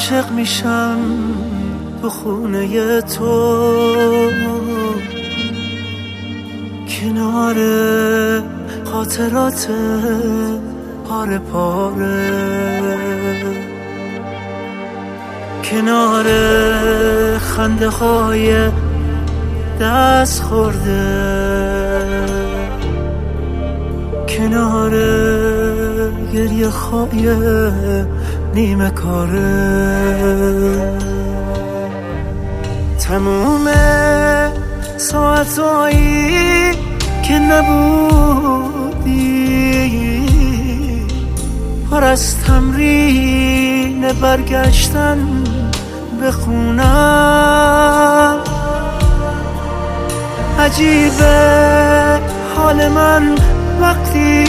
عاشق میشم تو خونه تو، کنار خاطرات پاره پاره، کنار خنده های دست خورده، کنار گریه های نیمه کاره. تموم ساعتایی که نبودی پر از تمرین برگشتن به خونم. عجیبه حال من وقتی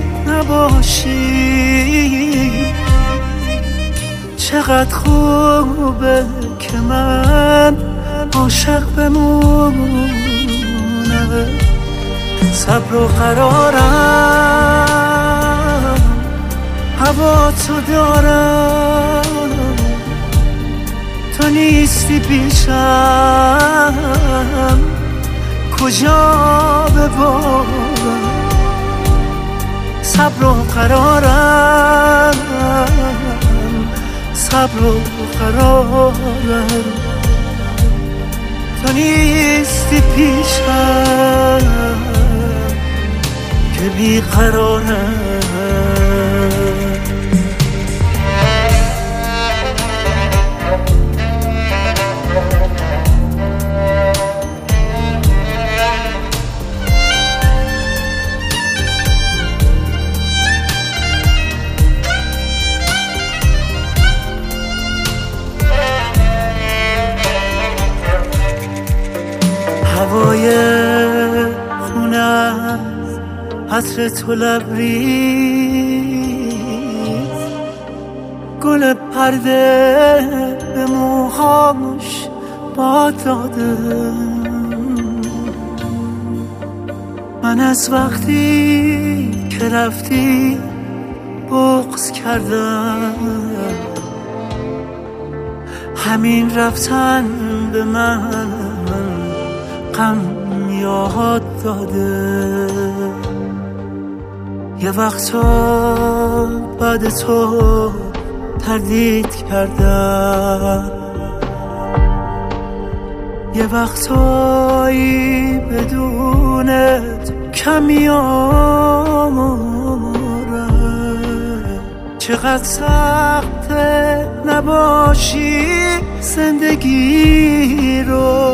نباشی، چقدر خوبه که من عاشق بمونم. صبر و قرارم هوا تو دارم، تو نیستی پیشم کجا ببارم. صبر و قرارم، صبر و قرارم، تو نیستی پیشم که بیقرارم. هوای خونه عطر تو لبریز، گل پرده به موهاش باد داده. من از وقتی که رفتی بغض کردم، همین رفتن به من غم یاد داده. یه وقتا بعد تو تردید کردم، یه وقتایی بدونت کم میارم. چقدر سخته نباشی زندگی رو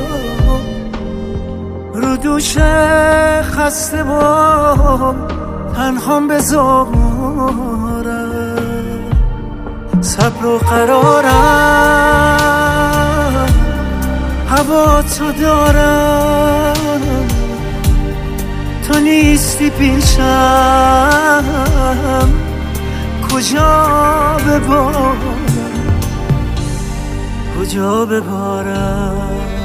دوش خسته و تنهام بذارم. صبر و قرارم هوا تو دارم، تو نیستی پیشم کجا ببارم، کجا ببارم.